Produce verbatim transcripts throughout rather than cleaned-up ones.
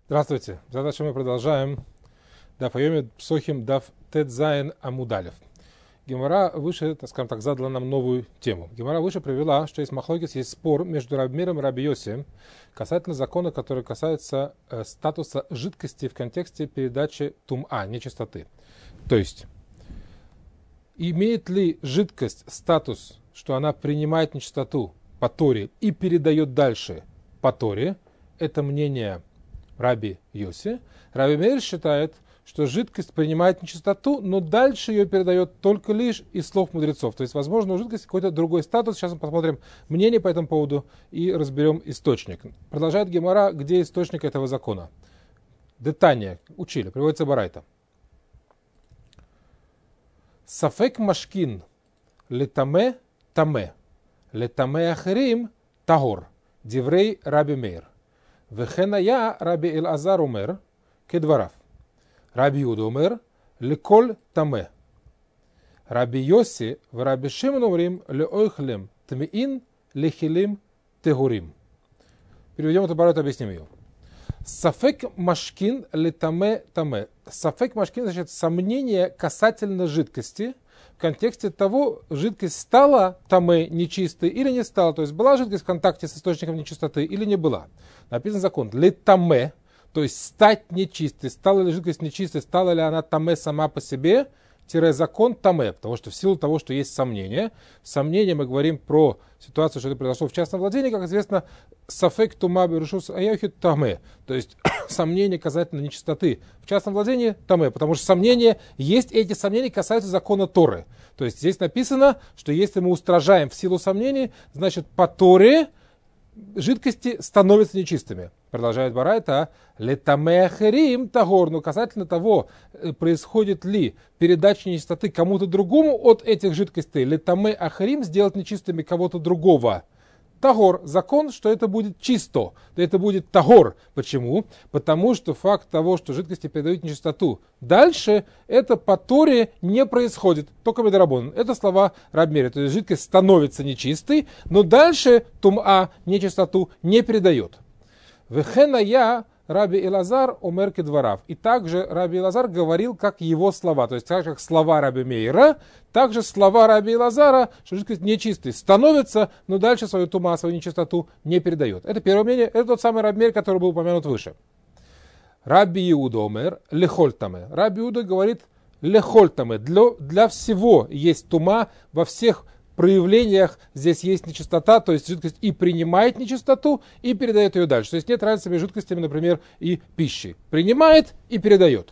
Здравствуйте. Задачу мы продолжаем. Даф Айоми Псохим Даф Тедзайн Амудалев. Гемара выше, так скажем так, задала нам новую тему. Гемара выше привела, что есть махлокис, есть спор между Раби Меиром и Раби Йоси касательно закона, который касается э, статуса жидкости в контексте передачи тума, нечистоты. То есть, имеет ли жидкость статус, что она принимает нечистоту по Торе и передает дальше по Торе? Это мнение Раби Йоси. Раби Меир считает, что жидкость принимает нечистоту, но дальше ее передает только лишь из слов мудрецов. То есть, возможно, у жидкости какой-то другой статус. Сейчас мы посмотрим мнение по этому поводу и разберем источник. Продолжает Гемара, где источник этого закона. Детание. Учили. Приводится барайта. Сафек машкин летаме таме. Летаме ахерим тагор. Диврей Раби Меир. Вехеная Раби Элазар умер кедварав. Раби Юда умер леколь таме. Раби Йоси в Раби Шимон умрим леойхлем тмеин лехилим тегурим. Переведем эту бароту, объясним ее. Сафек машкин летаме таме. Сафек машкин значит сомнение касательно жидкости в контексте того, жидкость стала таме нечистой или не стала. То есть была жидкость в контакте с источником нечистоты или не была. Написан закон летаме, то есть стать нечистой. Стала ли жидкость нечистой, стала ли она таме сама по себе, тире закон таме, потому что в силу того, что есть сомнение, сомнение мы говорим про ситуацию, что это произошло в частном владении, как известно, сафек тума берушус аяхит таме, то есть сомнение касательно нечистоты в частном владении таме, потому что сомнения, есть эти сомнения касаются закона Торы. То есть здесь написано, что если мы устражаем в силу сомнений, значит по Торе жидкости становятся нечистыми. Продолжает барайта, летаме ахерим тагор, но касательно того, происходит ли передача нечистоты кому-то другому от этих жидкостей, летаме ахерим сделать нечистыми кого-то другого. Тагор, закон, что это будет чисто, это будет тагор. Почему? Потому что факт того, что жидкости передают нечистоту дальше, это по Торе не происходит, только медарабон. Это слова Раби Меира, то есть жидкость становится нечистой, но дальше тума, нечистоту, не передает. Вехеная Раби Элазар умер кедварав. И также Раби Элазар говорил, как его слова. То есть так как слова Раби Меира, также слова Раби Элазара, что жидкость нечистой становится, но дальше свою тума, свою нечистоту не передает. Это первое мнение. Это тот самый Раби Меир, который был упомянут выше. Раби Иуда умер лехольтаме. Раби Иуда говорит лехольтаме. Для, для всего есть тума, во всех проявлениях здесь есть нечистота, то есть жидкость и принимает нечистоту, и передает ее дальше. То есть нет разницы между жидкостями, например, и пищей. Принимает и передает.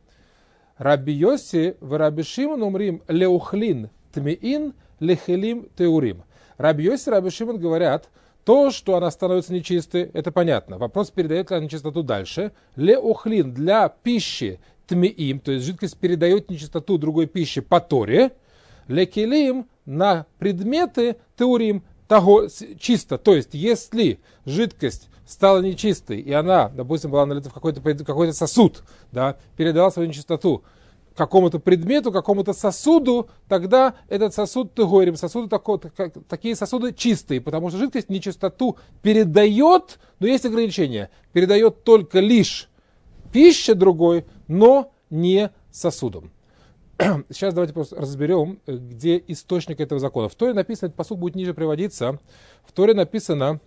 Раби Йоси в Раби Шимон умрим леухлин тмеин лехилим теурим. Раби Йоси и Раби Шимон говорят, то, что она становится нечистой, это понятно. Вопрос, передает ли она нечистоту дальше. Леухлин для пищи тмеим, то есть жидкость передает нечистоту другой пищи по Торе. Лекилим на предметы теурим того чисто. То есть, если жидкость стала нечистой, и она, допустим, была налита в какой-то, какой-то сосуд, да, передала свою нечистоту какому-то предмету, какому-то сосуду, тогда этот сосуд теорим, сосуды такого, такие сосуды чистые, потому что жидкость нечистоту передает, но есть ограничения, передает только лишь пища другой, но не сосудом. Сейчас давайте просто разберем, где источник этого закона. В Торе написано, этот пасук будет ниже приводиться. В Торе написано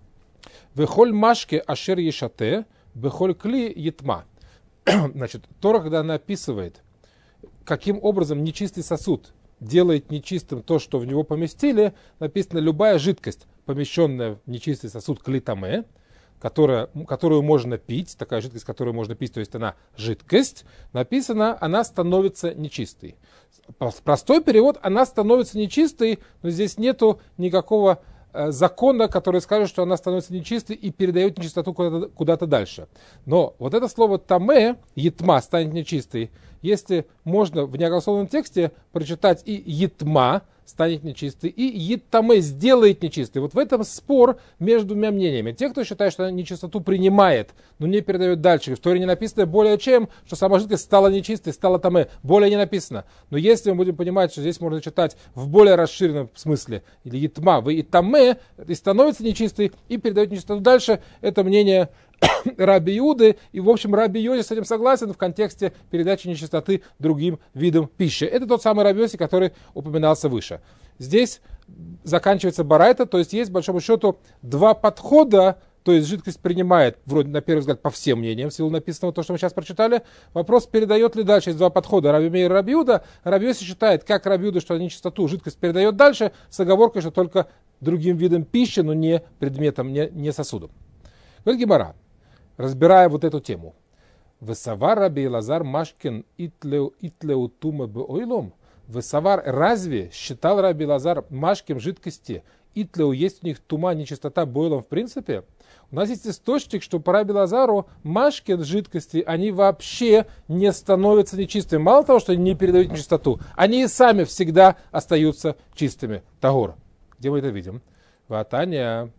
«Вехоль машке ашер ешате, вехоль кли етма». Значит, Тора, когда она описывает, каким образом нечистый сосуд делает нечистым то, что в него поместили, написано «любая жидкость, помещенная в нечистый сосуд клитаме», Которая, которую можно пить, такая жидкость, которую можно пить, то есть она жидкость, написано, она становится нечистой. Простой перевод, она становится нечистой, но здесь нету никакого э, закона, который скажет, что она становится нечистой и передает нечистоту куда-то, куда-то дальше. Но вот это слово таме, етма, станет нечистой, если можно в неогласованном тексте прочитать и етма, станет нечистой, и етаме сделает нечистой. Вот в этом спор между двумя мнениями. Те, кто считает, что она нечистоту принимает, но не передает дальше. В Торе не написано более чем, что сама жидкость стала нечистой, стала таме. Более не написано. Но если мы будем понимать, что здесь можно читать в более расширенном смысле, или етма, вы и таме, и становится нечистой, и передает нечистоту дальше, это мнение Раби Иуды, и, в общем, Раби Йоси с этим согласен в контексте передачи нечистоты другим видам пищи. Это тот самый Раби Йоси, который упоминался выше. Здесь заканчивается барайта, то есть есть, по большому счету, два подхода, то есть жидкость принимает, вроде на первый взгляд, по всем мнениям, в силу написанного, то, что мы сейчас прочитали. Вопрос, передает ли дальше, есть два подхода, Раби Меир и Раби Иуда. Раби Йоси считает, как Раби Иуда, что нечистоту жидкость передает дальше, с оговоркой, что только другим видом пищи, но не предметом, не, не сосудом. Говорит Гемара, разбирая вот эту тему. Весавар Раби Элазар Машкин итлеу итлеу тума беойлом. Весавар, разве считал Раби Элазар Машкин жидкости итлеу, есть у них тума, нечистота бойлом в принципе? У нас есть источник, что по Раби Элазару Машкин жидкости, они вообще не становятся нечистыми. Мало того, что они не передают нечистоту, они и сами всегда остаются чистыми. Тагор. Где мы это видим? Ватаня.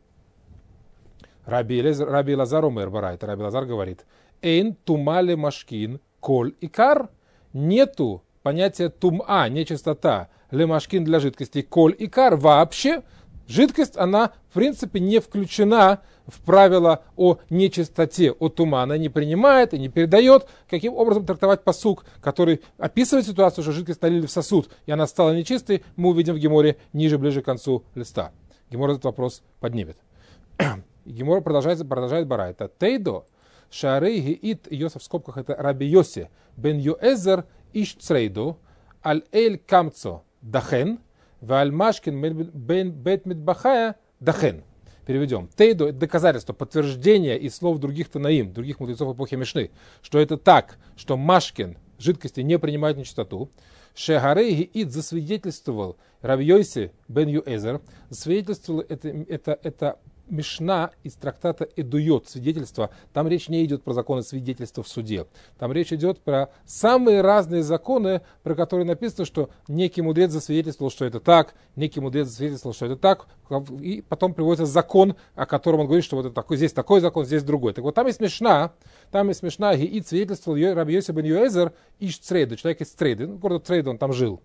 Раби Элазар умер барайт. Раби Элазар говорит: эйн тумале машкин коль икар. Нету понятия тума, нечистота, ле машкин для жидкости, коль икар. Вообще жидкость, она в принципе не включена в правила о нечистоте, о тума. Она не принимает и не передает. Каким образом трактовать пасук, который описывает ситуацию, что жидкость налили в сосуд, и она стала нечистой, мы увидим в Геморе ниже, ближе к концу листа. Гемор этот вопрос поднимет. Гемор продолжает, продолжает барайта. Тейдо шарей гиит, Йосеф в скобках это Раби Йоси, бен Йоэзер иш црейду, аль эль камцо дахен, ва аль машкин бен бет митбахая дахен. Переведем. Тейдо — это доказательство, подтверждение из слов других танаим, других мудрецов эпохи Мишны, что это так, что машкин жидкости не принимает нечистоту. Шегарей гиит засвидетельствовал Раби Йоси бен Йоэзер, засвидетельствовал это, это, это Мишна из трактата Эдуйот, свидетельство. Там речь не идет про законы свидетельства в суде. Там речь идет про самые разные законы, про которые написано, что некий мудрец засвидетельствовал, что это так, некий мудрец засвидетельствовал, что это так, и потом приводится закон, о котором он говорит, что вот это такой, здесь такой закон, здесь другой. Так вот, там есть Мишна, там есть Мишна, и свидетельствовал Раби Йоси бен Йоэзер иш Црейда, человек из Црейды, ну, город Црейда, он там жил.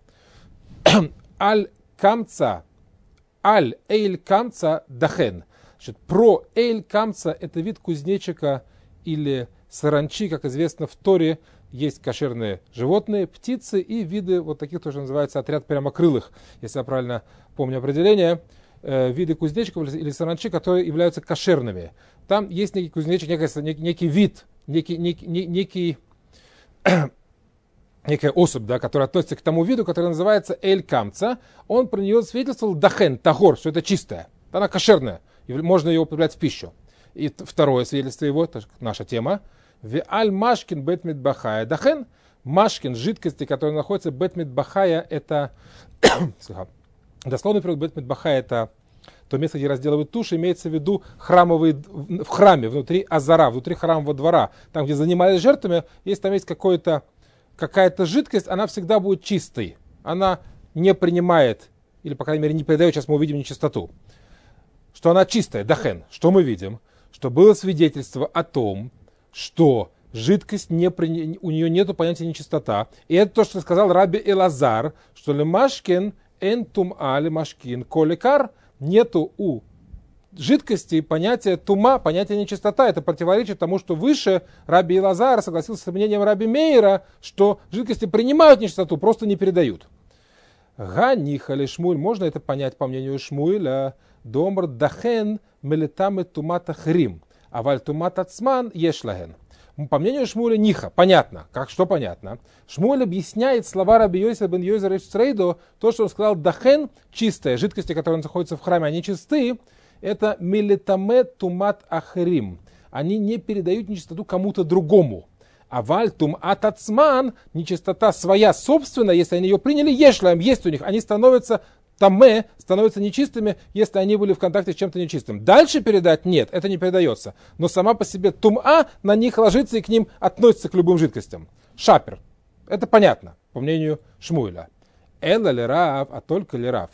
Аль камца, аль эйль камца дахен. Значит, про эйль камца — это вид кузнечика или саранчи, как известно в Торе. Есть кошерные животные, птицы и виды вот таких, тоже называется отряд прямокрылых, если я правильно помню определение. Э, виды кузнечиков или саранчи, которые являются кошерными. Там есть некий кузнечик, некий, некий, некий вид, некий, некий, некий некая особь, да, которая относится к тому виду, который называется эль камца. Он про нее свидетельствовал дахен, тагор, что это чистая, она кошерная. Можно ее употреблять в пищу. И второе свидетельство его, это наша тема. Веаль машкин бет митбахая дахен. Машкин, жидкости, которые находятся бет митбахая, это дословный перевод бет митбахая, это то место, где разделывают туши, имеется в виду храмовые, в храме, внутри азара, внутри храмового двора. Там, где занимались жертвами, если там есть какое-то, какая-то жидкость, она всегда будет чистой. Она не принимает, или, по крайней мере, не передает, сейчас мы увидим нечистоту. Что она чистая, дахен. Что мы видим? Что было свидетельство о том, что жидкость, не при... у нее нет понятия нечистота. И это то, что сказал Раби Элазар, что лемашкин энтум али машкин коликар, нету у жидкости понятия тума, понятия нечистота. Это противоречит тому, что выше Раби Элазар согласился с мнением Раби Меира, что жидкости принимают нечистоту, просто не передают. Ганихали Шмуль, можно это понять по мнению Шмуэля, домр дахен мелетаме тумата хрим, а валь тумат ацман ешлаген. По мнению Шмуэля ниха, понятно. Как что понятно? Шмуэль объясняет слова Раби Йоси бен Йоэзер иш Црейдо, то, что он сказал дахен, чистая, жидкости, которые находятся в храме, они чистые, это мелетаме тумат ахрим. Они не передают нечистоту кому-то другому. А вальтум атацман, нечистота своя собственная, если они ее приняли, ешлаем, есть у них, они становятся тамэ, становятся нечистыми, если они были в контакте с чем-то нечистым. Дальше передать нет, это не передается. Но сама по себе тума на них ложится и к ним относится к любым жидкостям. Шапер. Это понятно, по мнению Шмуэля. Эла лерав, а только лерав.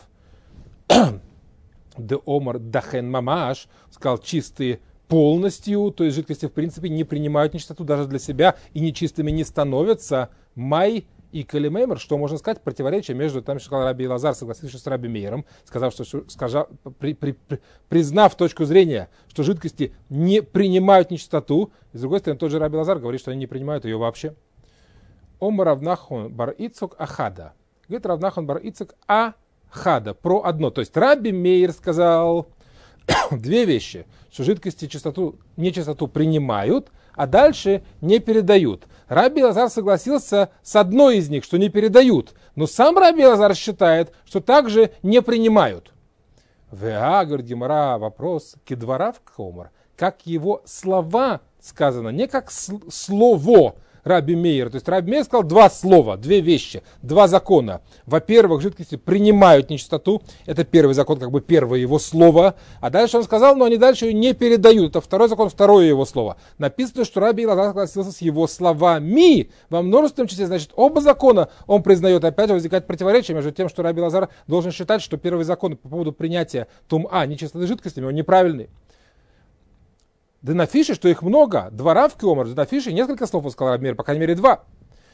Де омар дахен мамаш, сказал чистые полностью, то есть жидкости в принципе не принимают нечистоту даже для себя и нечистыми не становятся. Май И Калимеймер, что можно сказать, противоречие между, там сказал Раби Элазар, согласившись с Раби Мейером, сказав, что, сказав, при, при, при, признав точку зрения, что жидкости не принимают нечистоту, и с другой стороны, тот же Раби Элазар говорит, что они не принимают ее вообще. Омар Рав Нахман бар Ицхак ахада. Говорит Рав Нахман бар Ицхак ахада, про одно. То есть Раби Мейер сказал две вещи, что жидкости чистоту, нечистоту принимают, а дальше не передают. Раби Элазар согласился с одной из них, что не передают, но сам Раби Элазар считает, что также не принимают. Веа, говорит Гемара, вопрос, кедварав кхомар, как его слова сказано, не как слово Раби Мейер. То есть Раби Мейер сказал два слова, две вещи, два закона. Во-первых, жидкости принимают нечистоту. Это первый закон, как бы первое его слово. А дальше он сказал, но они дальше ее не передают. Это второй закон, второе его слово. Написано, что Раби Элазар согласился с его словами. Во множественном числе, значит, оба закона он признает. Опять же возникает противоречие между тем, что Раби Элазар должен считать, что первый закон по поводу принятия тума, нечистоты жидкостями, он неправильный. Да на фише, что их много. Два равки омар, да на фише несколько слов он сказал Раби Мейер, по крайней мере два.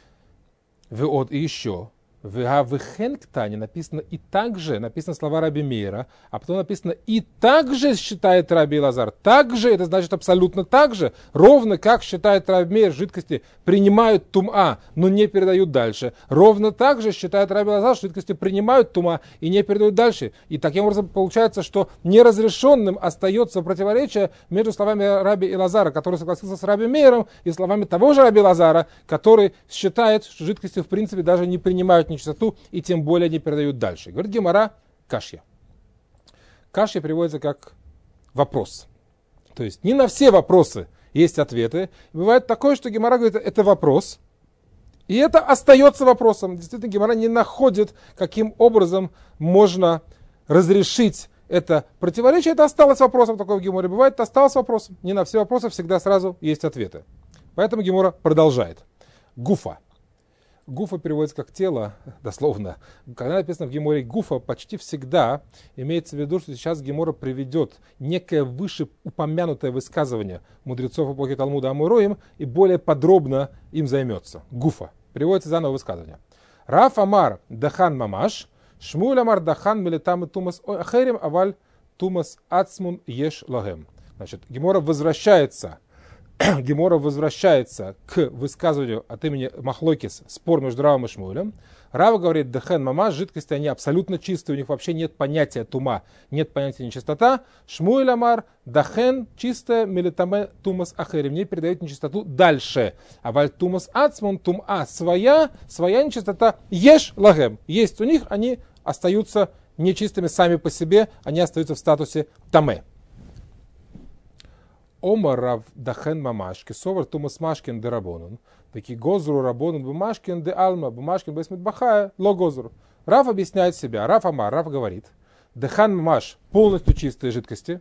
Вот и еще. В Хенктане написано и также, написано слова Раби Мейера, а потом написано и также считает Раби Элазар. Также, это значит абсолютно так же, ровно как считает Раби Мейер, жидкости принимают тума, но не передают дальше. Ровно так же считает Раби Элазар, что жидкости принимают тума и не передают дальше. И таким образом получается, что неразрешенным остается противоречие между словами Раби Элазара, который согласился с Раби Мейером, и словами того же Раби Элазара, который считает, что жидкости в принципе даже не принимают нечистоту и тем более не передают дальше. Говорит Гемара, кашья. Кашья переводится как вопрос. То есть не на все вопросы есть ответы. Бывает такое, что Гемара говорит, это вопрос, и это остается вопросом. Действительно, Гемара не находит, каким образом можно разрешить это противоречие. Это осталось вопросом, такое в Геморе бывает, это осталось вопросом. Не на все вопросы всегда сразу есть ответы. Поэтому Гемора продолжает. Гуфа. Гуфа переводится как тело, дословно. Когда написано в Геморе гуфа, почти всегда имеется в виду, что сейчас Гемора приведет некое вышеупомянутое высказывание мудрецов эпохи Талмуда Амуроим и более подробно им займется. Гуфа. Переводится заново высказывание. Раф Амар Дахан Мамаш, Шмуль Амар Дахан Мелитам и Тумас Ахерим Аваль Тумас Ацмун Еш Лагем. Значит, Гемора возвращается Гемора возвращается к высказыванию от имени Махлокис, спор между Равом и Шмуэлем. Рав говорит, дахен мама, жидкости они абсолютно чистые, у них вообще нет понятия тума, нет понятия нечистота. Шмуэль амар, дахен чистая, мелитаме тумас ахерим, не передает нечистоту дальше. А валь тумас ацмон, тума своя, своя нечистота, еш лагем, есть у них, они остаются нечистыми сами по себе, они остаются в статусе таме. Омар рав дахен мамашки, совар тумас машкин де рабонун, таки гозру рабонун бумашкин де алма, бумашкин бесмит бахая, ло гозру. Рав объясняет себя, Рав Амар, Рав говорит, дахен мамаш полностью чистые жидкости,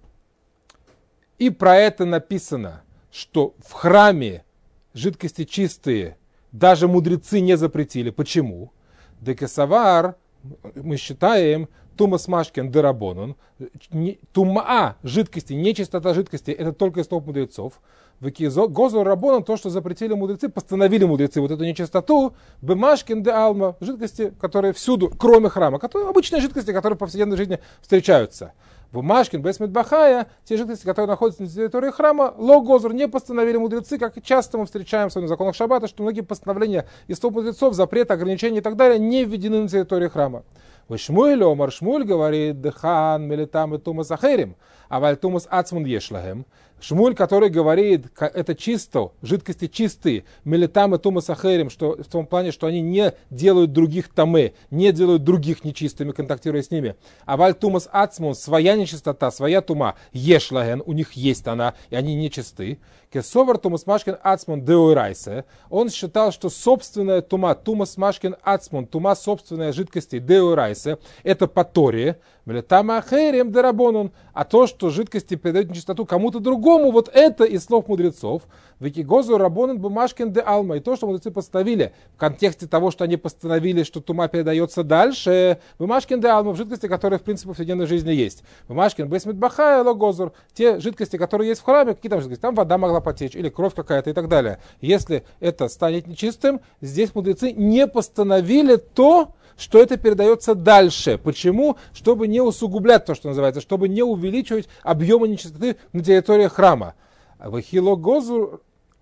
и про это написано, что в храме жидкости чистые даже мудрецы не запретили. Почему? Декесавар, мы считаем, Тумас Машкин Дерабонун, тума жидкости, нечистота жидкости, это только из слов мудрецов. Гозу Рабонун, то, что запретили мудрецы, постановили мудрецы вот эту нечистоту, Бемашкин де Алма, жидкости, которые всюду, кроме храма, которые, обычные жидкости, которые в повседневной жизни встречаются. Бумашкин, Бесмит Бахая, те жидкости, которые находятся на территории храма, Ло Гозур не постановили мудрецы, как часто мы встречаем в своих законах Шаббата, что многие постановления из слов мудрецов, запреты, ограничения и так далее не введены на территории храма. Шмуэль Омар Шмуль говорит, Дехан, Мелитам и Тумас Ахерим, а валь Тумас Ацмун Ешлагем. Шмуль, который говорит, это чисто, жидкости чистые, Мелитам и Тумас Ахерим, что в том плане, что они не делают других тамэ, не делают других нечистыми, контактируя с ними. А валь Тумас Ацмун, своя нечистота, своя тума, Ешлаген, у них есть она, и они нечисты. Кесовар Тумас Машкин Ацмун Деурайсе, он считал, что собственная тума, Тумас Машкин Ацмун, тума собственная жидкости Деурайсе, это по Торе, Мелитама Ахерим Дерабонун, а то, что жидкости передают нечистоту кому-то другому, вот это из слов мудрецов. Викигозу рабонан бумашкин де алма. И то, что мудрецы постановили в контексте того, что они постановили, что тума передается дальше, бумашкин де алма, в жидкости, которые в принципе в повседневной жизни есть. Бумашкин бесмит бахая логозур, те жидкости, которые есть в храме, какие там жидкости, там вода могла потечь, или кровь какая-то и так далее. Если это станет нечистым, здесь мудрецы не постановили то, что это передается дальше. Почему? Чтобы не усугублять то, что называется, чтобы не увеличивать объемы нечистоты на территории храма. Вехило гозу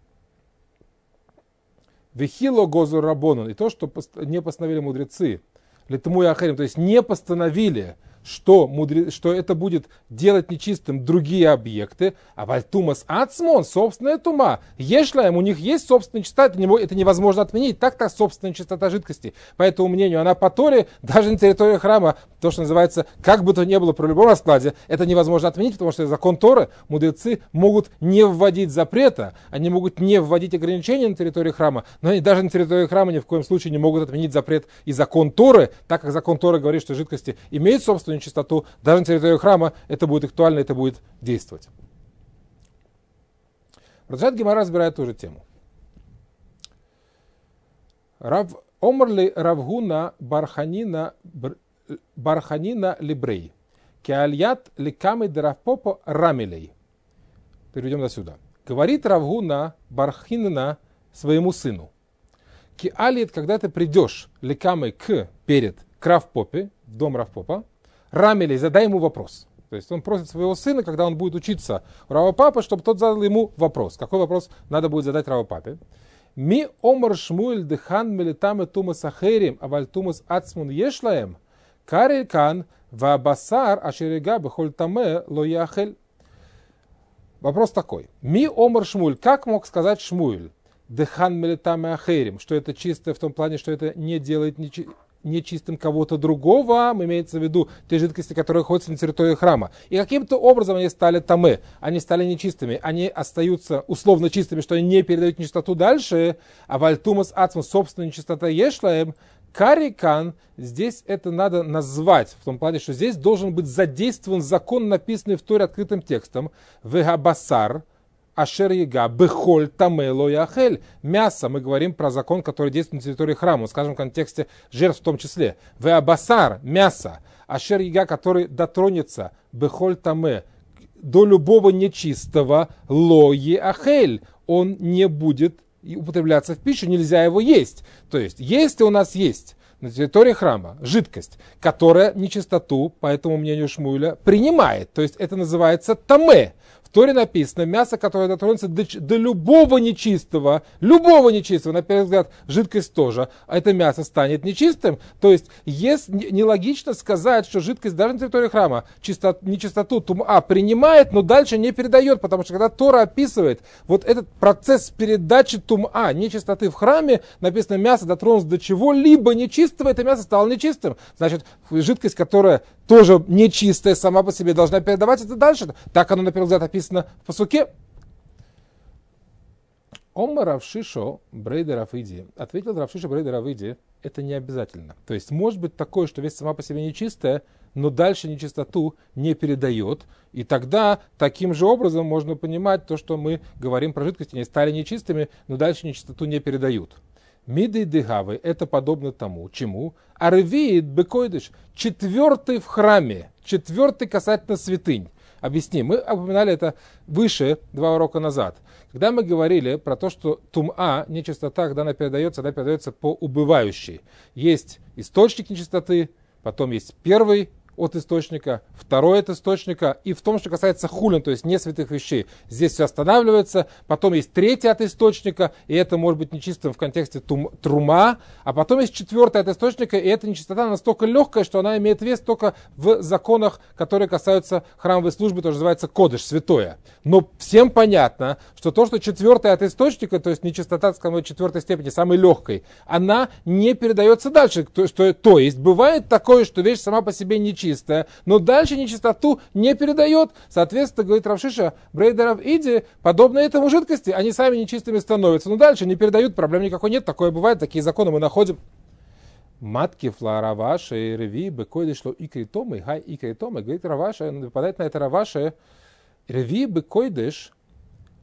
рабонун. И то, что не постановили мудрецы, литму и ахарим, то есть не постановили, что, мудре... что это будет делать нечистым другие объекты, а вальтумас ацмон, собственная тума, ешлаем, у них есть собственная чистота, это, не... это невозможно отменить, так-то собственная чистота жидкости. По этому мнению, она по Торе, даже на территории храма, то, что называется, как бы то ни было при любом раскладе, это невозможно отменить, потому что закон Торы, мудрецы могут не вводить запрета, они могут не вводить ограничения на территории храма, но они даже на территории храма ни в коем случае не могут отменить запрет и закон Торы, так как закон Торы говорит, что жидкости имеют собственную чистоту, даже на территории храма это будет актуально, это будет действовать. Продолжает Гемара, разбирает ту же тему. Рав Омрли Равгуна Барханина Барханина Либрей. Кеальят ликамы дравпопо рамилей. Перейдем до сюда. Говорит Равгуна Барханина своему сыну. Кеальят, когда ты придешь ликамы к перед к Равпопе, в дом Равпопа, рамилей, задай ему вопрос. То есть он просит своего сына, когда он будет учиться у Равопапы, чтобы тот задал ему вопрос. Какой вопрос надо будет задать Равопапе? Ми омар шмуэль дыхан мелитаме тумас ахерим, аваль тумас ацмун ешлаем, карель кан вабасар ашерега бехоль таме ло яхель. Вопрос такой. Ми омар шмуэль, как мог сказать Шмуэль, дыхан мелитаме ахерим, что это чистое в том плане, что это не делает ничего нечистым кого-то другого, имеется в виду те жидкости, которые находятся на территории храма. И каким-то образом они стали тамэ, они стали нечистыми, они остаются условно чистыми, что они не передают нечистоту дальше, а вальтумас ацму, собственная нечистота ешлаем, карикан, здесь это надо назвать, в том плане, что здесь должен быть задействован закон, написанный в Торе открытым текстом, вегабасар, Ашер яга, бехоль тамело яхель. Мясо, мы говорим про закон, который действует на территории храма, скажем, в контексте жертв в том числе. Веабасар, мясо. Ашер яга, который дотронется, бехоль таме, до любого нечистого, ло яхель. Он не будет употребляться в пищу, нельзя его есть. То есть, если у нас есть на территории храма жидкость, которая нечистоту, по этому мнению Шмуэля, принимает. То есть, это называется тамэ. В Торе написано, мясо, которое дотронется до, до любого нечистого, любого нечистого, на первый взгляд, жидкость тоже, а это мясо станет нечистым. То есть, есть нелогично сказать, что жидкость даже на территории храма чисто, нечистоту тума принимает, но дальше не передает, потому что когда Тора описывает вот этот процесс передачи тума, нечистоты в храме, написано, мясо дотронулось до чего-либо нечистого, это мясо стало нечистым. Значит, жидкость, которая тоже нечистая сама по себе, должна передавать это дальше. Так оно, на первый взгляд, описано в пасуке. Омар Равшишо Брейдер Равиди. Ответил Равшишо Брейдер Равиди, это не обязательно. То есть может быть такое, что вещь сама по себе нечистая, но дальше нечистоту не передает. И тогда таким же образом можно понимать то, что мы говорим про жидкости, они стали нечистыми, но дальше нечистоту не передают. Миды и дыгавы, это подобно тому, чему? Арвиит бекойдыш, четвертый в храме, четвертый касательно святынь. Объясним, мы упоминали это выше, два урока назад. Когда мы говорили про то, что тума, нечистота, когда она передается, она передается по убывающей. Есть источник нечистоты, потом есть первый от источника, второй от источника, и в том, что касается хулин, то есть не святых вещей, здесь все останавливается, потом есть третий от источника, и это может быть нечистым в контексте тум, трума, а потом есть четвертый от источника, и эта нечистота настолько легкая, что она имеет вес только в законах, которые касаются храмовой службы, то, что называется кодыш, святое. Но всем понятно, что то, что четвертый от источника, то есть нечистота, скажем, четвертой степени, самой легкой, она не передается дальше, то, что, то есть бывает такое, что вещь сама по себе нечистая, чистая, но дальше нечистоту не передает. Соответственно, говорит Равшиша Брейдер Равиди, подобно этому жидкости, они сами нечистыми становятся, но дальше не передают, проблем никакой нет, такое бывает, такие законы мы находим. Матки флараваша и реви бекойдыш ло икритомы, хай икритомы, говорит Раваша, нападает на это Раваша, реви бекойдыш,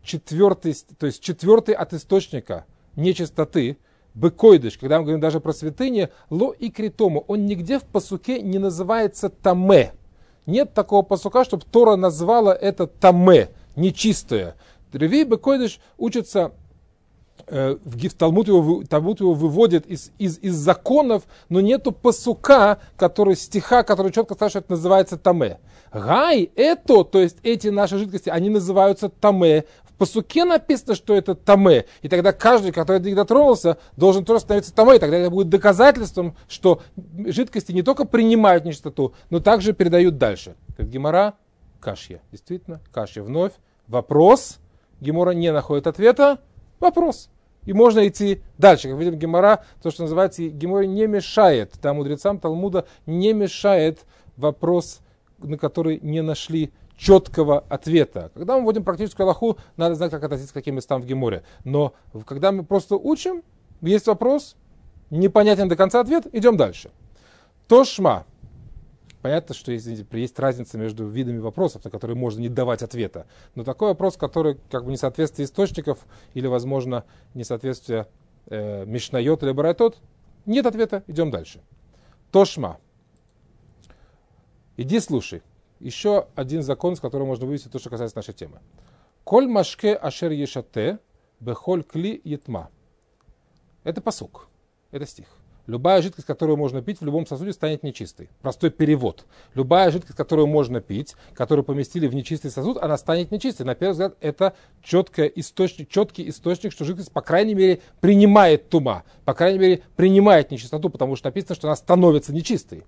четвертый, то есть четвертый от источника нечистоты, бекойдыш, когда мы говорим даже про святыни, ло и критому, он нигде в пасуке не называется таме. Нет такого пасука, чтобы Тора назвала это таме, нечистое. Реви бекойдыш учится, э, в Талмуд его, Талмуд его выводит из, из, из законов, но нету пасука, который, стиха, который четко скажет, что это называется таме. Гай, это, то есть эти наши жидкости, они называются таме. В пасуке написано, что это таме. И тогда каждый, который до них дотронулся, должен тоже становиться таме. И тогда это будет доказательством, что жидкости не только принимают нечистоту, но также передают дальше. Как Гемара, кашья. Действительно, кашья. Вновь вопрос. Гемора не находит ответа. Вопрос. И можно идти дальше. Как видим, Гемара, то, что называется, Геморе не мешает. Там мудрецам Талмуда не мешает вопрос, на который не нашли четкого ответа. Когда мы вводим практическую алаху, надо знать, как относиться к каким местам в Геморе. Но когда мы просто учим, есть вопрос, непонятен до конца ответ, идем дальше. Тошма. Понятно, что есть, есть разница между видами вопросов, на которые можно не давать ответа. Но такой вопрос, который как бы несоответствие источников или, возможно, несоответствие э, мишнайот или барайтот, нет ответа, идем дальше. Тошма. Иди слушай. Еще один закон, с которого можно вывести то, что касается нашей темы. Коль машке ашер ешате бехоль кли етма. Это пасук. Это стих. Любая жидкость, которую можно пить, в любом сосуде станет нечистой. Простой перевод. Любая жидкость, которую можно пить, которую поместили в нечистый сосуд, она станет нечистой. На первый взгляд, это четкий источник, четкий источник, что жидкость, по крайней мере, принимает тума. По крайней мере, принимает нечистоту, потому что написано, что она становится нечистой.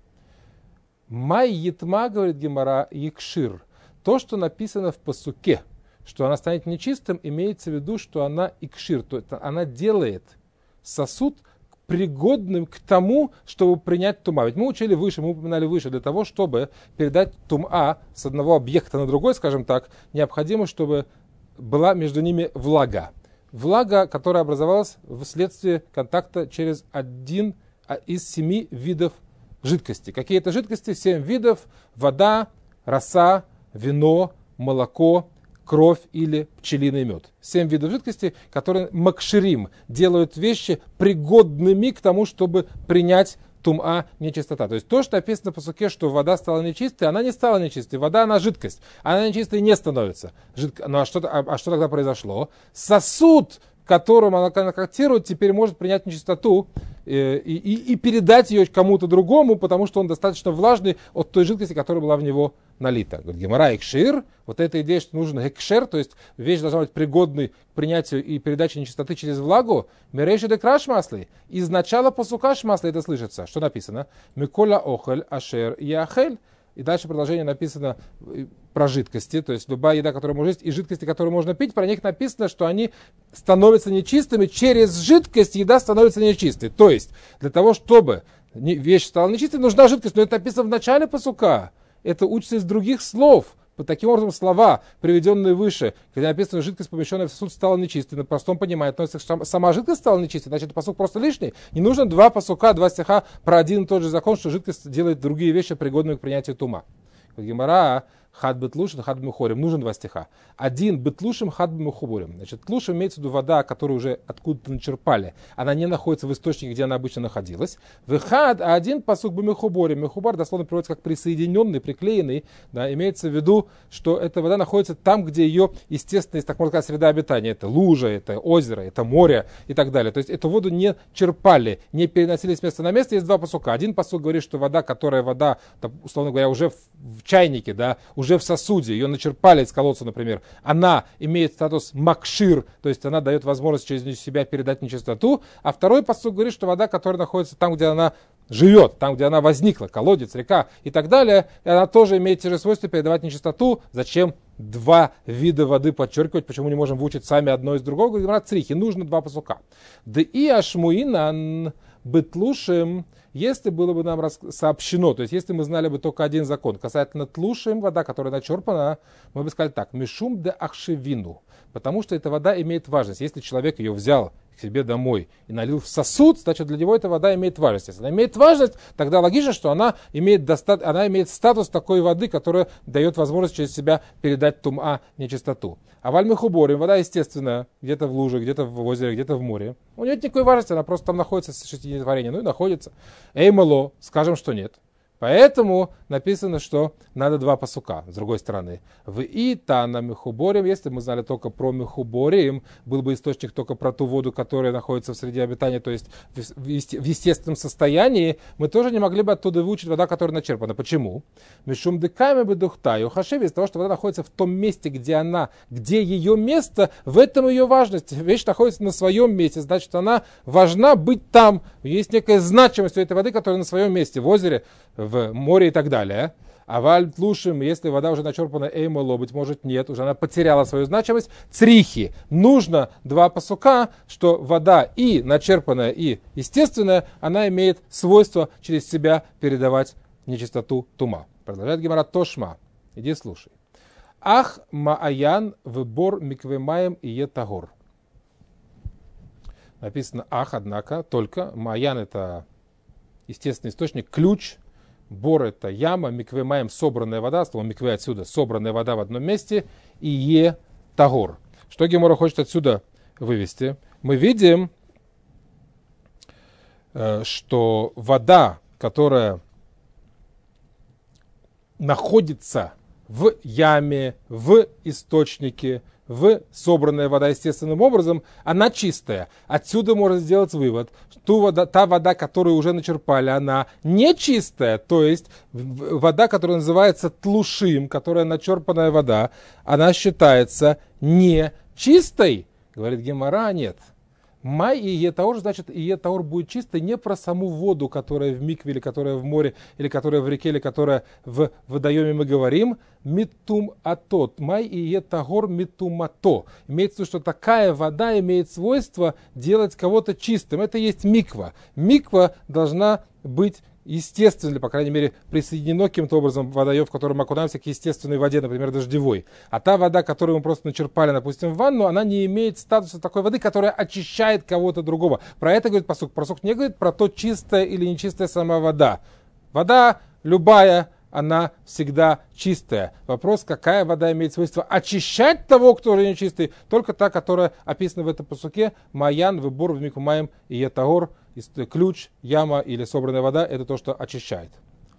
Май етма, говорит Гемара, якшир. То, что написано в пасуке, что она станет нечистым, имеется в виду, что она икшир. То есть она делает сосуд пригодным к тому, чтобы принять тума. Ведь мы учили выше, мы упоминали выше, для того, чтобы передать тума с одного объекта на другой, скажем так, необходимо, чтобы была между ними влага. Влага, которая образовалась вследствие контакта через один из семи видов жидкости. Какие это жидкости? Семь видов: вода, роса, вино, молоко, кровь или пчелиный мед. Семь видов жидкости, которые макширим, делают вещи пригодными к тому, чтобы принять тума, нечистота. То есть то, что написано по суке, что вода стала нечистой, она не стала нечистой. Вода, она жидкость. Она нечистой не становится. Жидко... Ну а что, а, а что тогда произошло? Сосуд, которым она контактирует, теперь может принять нечистоту э, и, и, и передать ее кому-то другому, потому что он достаточно влажный от той жидкости, которая была в него налита. Говорит Гемара, экшир, вот эта идея, что нужен экшер, то есть вещь должна быть пригодной к принятию и передаче нечистоты через влагу, мерейши де краш маслей, из начала посука шмаслей это слышится. Что написано? Микола охель ашер яхель. И дальше продолжение написано про жидкости, то есть любая еда, которая может есть, и жидкости, которые можно пить, про них написано, что они становятся нечистыми, через жидкость еда становится нечистой. То есть для того, чтобы вещь стала нечистой, нужна жидкость, но это написано в начале пасука. Это учится из других слов. Таким образом, слова, приведенные выше, когда написано, что жидкость, помещенная в сосуд, стала нечистой, на простом понимании, относится, что сама жидкость стала нечистой, значит, пасук просто лишний. Не нужно два пасука, два стиха про один и тот же закон, что жидкость делает другие вещи, пригодными к принятию тума. Гемара, хад бетлушим, хад бемухорим. Нужен два стиха. Один бетлушим, хад бемухорим. Значит, тлушим имеется в виду вода, которую уже откуда-то начерпали. Она не находится в источнике, где она обычно находилась. Вехад, а один пасук бемухоборим. Мехубар дословно переводится как присоединенный, приклеенный. Да, имеется в виду, что эта вода находится там, где ее естественная, так можно сказать, среда обитания. Это лужа, это озеро, это море и так далее. То есть эту воду не черпали, не переносили с места на место. Есть два пасука. Один пасук говорит, что вода, которая вода, условно говоря, уже в, в чайнике, да, уже в сосуде, ее начерпали из колодца, например, она имеет статус макшир, то есть она дает возможность через себя передать нечистоту, а второй пасук говорит, что вода, которая находится там, где она живет, там, где она возникла, колодец, река и так далее, и она тоже имеет те же свойства передавать нечистоту. Зачем два вида воды подчеркивать, почему не можем выучить сами одно из другого? Говорит, црихи, нужно два пасука. Да и ашмуинан бетлушим, если было бы нам сообщено, то есть если мы знали бы только один закон, касательно тлушим, вода, которая начерпана, мы бы сказали так, мишум де ахшевину, потому что эта вода имеет важность. Если человек ее взял, к себе домой и налил в сосуд, значит, для него эта вода имеет важность. Если она имеет важность, тогда логично, что она имеет, доста... она имеет статус такой воды, которая дает возможность через себя передать тума, нечистоту. А вальмихуборим, вода естественная, где-то в луже, где-то в озере, где-то в море. У нее нет никакой важности, она просто там находится с шестидневотворения. Ну и находится. Эймало, скажем, что нет. Поэтому написано, что надо два пасука. С другой стороны, в Итана Мехуборим, если мы знали только про Мехуборим, был бы источник только про ту воду, которая находится в среде обитания, то есть в естественном состоянии, мы тоже не могли бы оттуда выучить вода, которая начерпана. Почему? Мишум деками бы духтаю хашеви, из-за того, что вода находится в том месте, где она, где ее место, в этом ее важность. Вещь находится на своем месте, значит, она важна быть там. Есть некая значимость у этой воды, которая на своем месте, в озере, в море и так далее. А валь лучшим, если вода уже начерпана эймоло, быть может нет, уже она потеряла свою значимость. Црихи. Нужно два пасука, что вода и начерпанная, и естественная, она имеет свойство через себя передавать нечистоту тума. Продолжает Гемара Тошма. Иди слушай. Ах мааян выбор миквемаем и етагор. Написано ах, однако, только. Мааян это естественный источник, ключ. Бор это яма, микве маем собранная вода, слово микве отсюда, собранная вода в одном месте, и е тагор. Что Гемора хочет отсюда вывести? Мы видим, что вода, которая находится в яме, в источнике, в собранная вода естественным образом, она чистая. Отсюда можно сделать вывод, что вода, та вода, которую уже начерпали, она не чистая, то есть вода, которая называется тлушим, которая начерпанная вода, она считается не чистой. Говорит Гемара, нет. Май и етаур, значит, и етаур будет чистой не про саму воду, которая в микве, или которая в море, или которая в реке, или которая в водоеме мы говорим. Митум атот. Май и етаур митумато. Имеется в виду, что такая вода имеет свойство делать кого-то чистым. Это есть миква. Миква должна быть естественно, по крайней мере, присоединено каким-то образом водоем, в котором мы окунаемся к естественной воде, например, дождевой. А та вода, которую мы просто начерпали, допустим, в ванну, она не имеет статуса такой воды, которая очищает кого-то другого. Про это говорит пасук. Пасук не говорит про то, чистая или нечистая сама вода. Вода любая, она всегда чистая. Вопрос, какая вода имеет свойство очищать того, кто уже нечистый, только та, которая описана в этом пасуке. Маян, выбор в микумаем и етагор. Ключ, яма или собранная вода, это то, что очищает.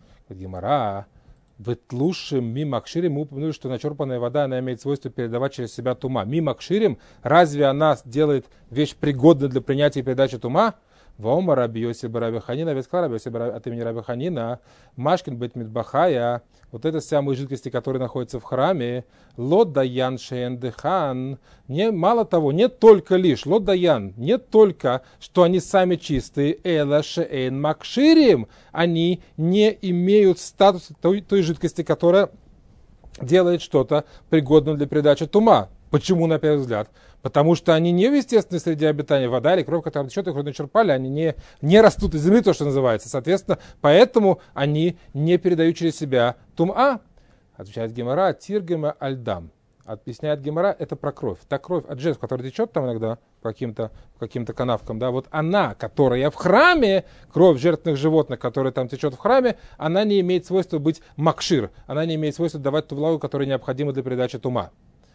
Гемара, ветлушим мимакширим, мы упомянули, что начерпанная вода, она имеет свойство передавать через себя тума. Мимакширим, разве она делает вещь пригодной для принятия и передачи тума? Ваома раби Йоси раби Ханина, ведь сказал раби Йоси от имени раби Ханина, Машкин бет митбахая, вот это самые жидкости, которые находятся в храме, лот даян шеен дехан, не, мало того, не только лишь, лот даян, не только, что они сами чистые, эла шеен макширим, они не имеют статуса той, той жидкости, которая делает что-то пригодным для передачи тума. Почему, на первый взгляд? Потому что они не в естественной среде обитания, вода или кровь, которая течет, их начерпали, они не, не растут из земли, то, что называется. Соответственно, поэтому они не передают через себя тума. Отвечает Гемара, тиргема альдам. Объясняет Гемара, это про кровь. Та кровь от жертв, которая течет там иногда по каким-то, по каким-то канавкам, да, вот она, которая в храме, кровь жертвенных животных, которая там течет в храме, она не имеет свойства быть макшир. Она не имеет свойства давать ту влагу, которая необходима для передачи тума.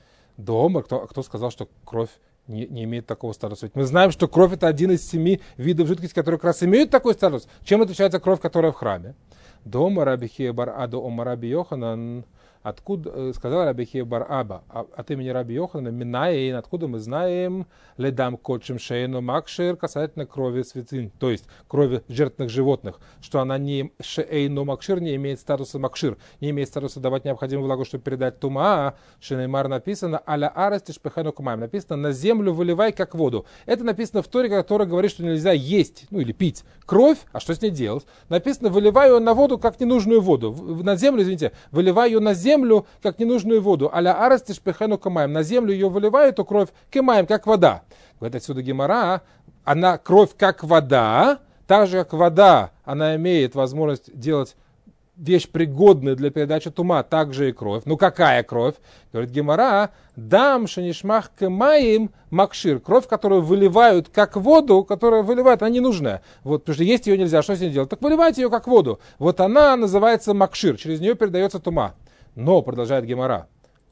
Дома, кто, кто сказал, что кровь не, не имеет такого статуса? Ведь мы знаем, что кровь это один из семи видов жидкости, которые как раз имеют такой статус. Чем отличается кровь, которая в храме? Дома раби Хия бар Ада ома раби Йоханан. Откуда, сказал раби Хия бар Аба, от имени раби Йоханана, минаин, откуда мы знаем, ледам кодшим шейну макшир, касательно крови святынь, то есть крови жертвенных животных, что она не шейну макшир, не имеет статуса макшир, не имеет статуса давать необходимую влагу, чтобы передать тума. Шенеймар написано, аля арасти шпехану кумаем, написано, на землю выливай как воду. Это написано в Торе, которая говорит, что нельзя есть, ну или пить кровь, а что с ней делать? Написано, выливай ее на воду, как ненужную воду, на землю, извините, выливай ее на землю, землю, как ненужную воду. Аля арасти шпехану кумаем. На землю ее выливают, эту кровь кемаем, как вода. Говорит отсюда Гемара, она кровь как вода, так же как вода, она имеет возможность делать вещь пригодная для передачи тума, также и кровь. Ну какая кровь? Говорит Гемара, дам шенишмах кемаим макшир. Кровь, которую выливают как воду, которая выливают, она не нужная. Вот, потому что есть ее нельзя, что с ней делать? Так выливайте ее как воду. Вот она называется макшир, через нее передается тума. Но, продолжает Гемара,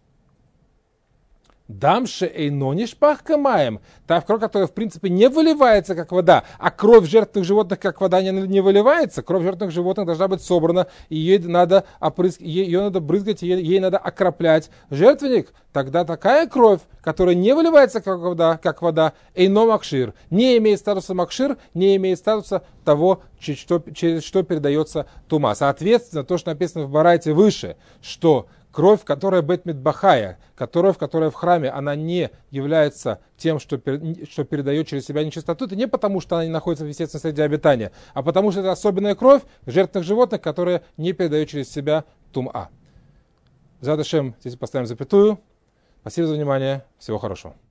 дамше эйнониш пахкамаем, та кровь, которая в принципе не выливается как вода, а кровь жертвенных животных как вода не, не выливается, кровь жертвенных животных должна быть собрана, и ей надо, опрыск... ее надо брызгать, ей, ей надо окроплять жертвенник. Тогда такая кровь, которая не выливается как вода, как вода, эйно макшир, не имеет статуса макшир, не имеет статуса того, что, через что передается тума. Соответственно, то, что написано в Барайте выше, что кровь, которая бет митбахая, кровь, которая в храме, она не является тем, что, что передает через себя нечистоту, это не потому, что она не находится в естественной среде обитания, а потому, что это особенная кровь жертвенных животных, которая не передает через себя тума. Задашем, здесь поставим запятую. Спасибо за внимание. Всего хорошего.